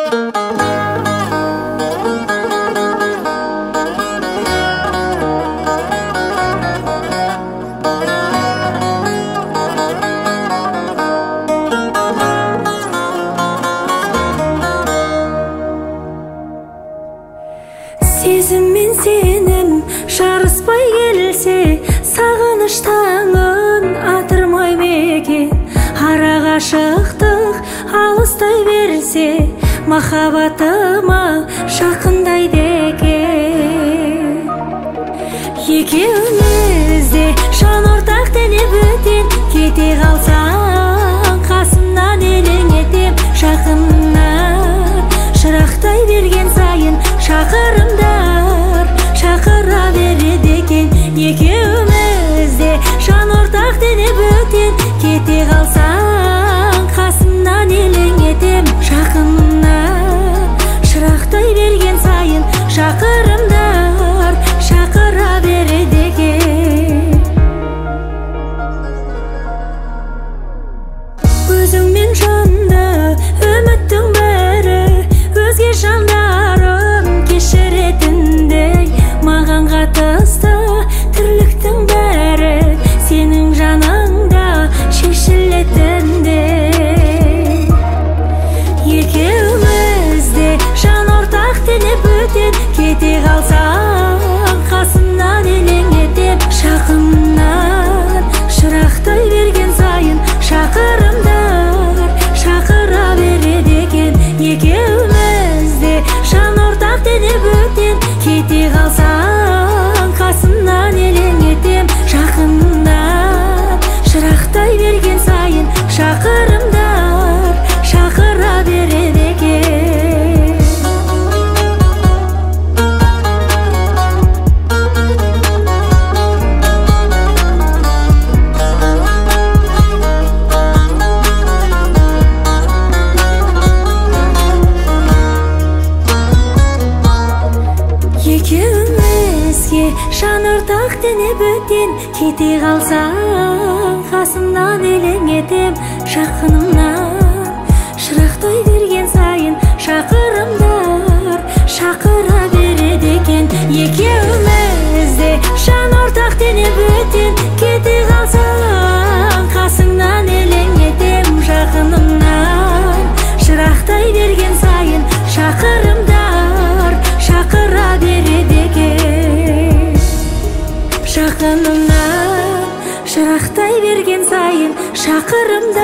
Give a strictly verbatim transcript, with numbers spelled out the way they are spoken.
Сезім мен сенім жарыспай келсе, сағыныш таңын атырмай мекен. Ара ғашықтық алыстай берсе, махаббатыма жақындайды екен. Екеуміз де жан ортақ деніп өтен, кете қалсаң қасымнан елең етем. Жақынна шырақтай берген сайын шақырымдар шақыра береді екен. Екеуміз де жан ортақ деніп өтен, кете қалсаң қасымнан елең етем. Жақынна шырақтай берген сайын шақырымдар шақыра береді екен. Өзіңмен жанды үміттің бәрі, өзге жандарым кешіретіндей. Маған қатысты тірліктің бәрі сенің жаныңда шешілетіндей. Екеуміз де жан ортақ деніп өтен, кете қалсаң қасымнан елең етем. Жақыннан шырақтай берген сайын шақырымдар шақыра береді екен. Екеуміз де жан ортақ деніп өтен, кете қалсаң қасымнан елең етем. Жақыннан шырақтай берген сайын шақырымдар шақыра береді екен. Екеумізге жан ортақ деніп өтен, кете қалсаң қасымнан елең етем. Жақынымнан шырақтай берген сайын шақырымдар шақыра береді екен. Екеуміз де жан ортақ деніп өтен, кете қалсаң қасымнан елең етем. Жақынымнан шырақтай берген сайын шақырымдар шақыра береді екен. Жақынымнан шырақтай берген сайын шақырымдар